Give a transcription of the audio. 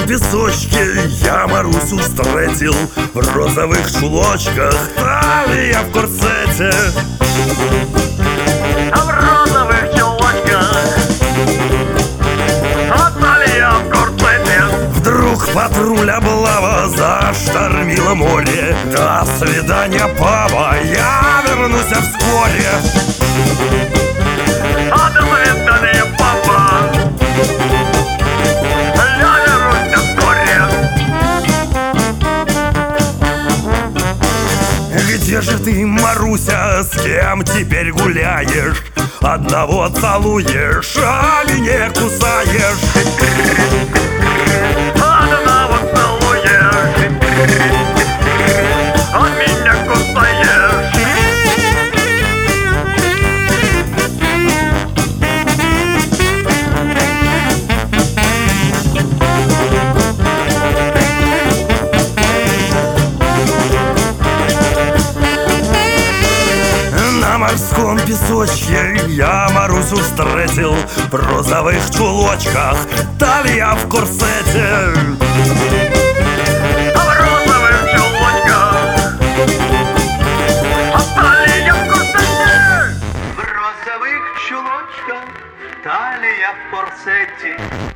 песочке я Марусю встретил в розовых чулочках, талия в корсете. В розовых чулочках, талия в корсете. Вдруг патруль облава заштормила море. До свидания, папа, я вернусь вскоре. До свидания, папа, я вернусь вскоре. Где же ты, Маруся, с кем теперь гуляешь? Одного целуешь, а меня кусаешь. Одного целуешь, а меня кусаешь. На морском песочке я Марусю встретил в розовых чулочках, талия в корсете. В розовых чулочках, талия в корсете. В розовых чулочках, талия в корсете.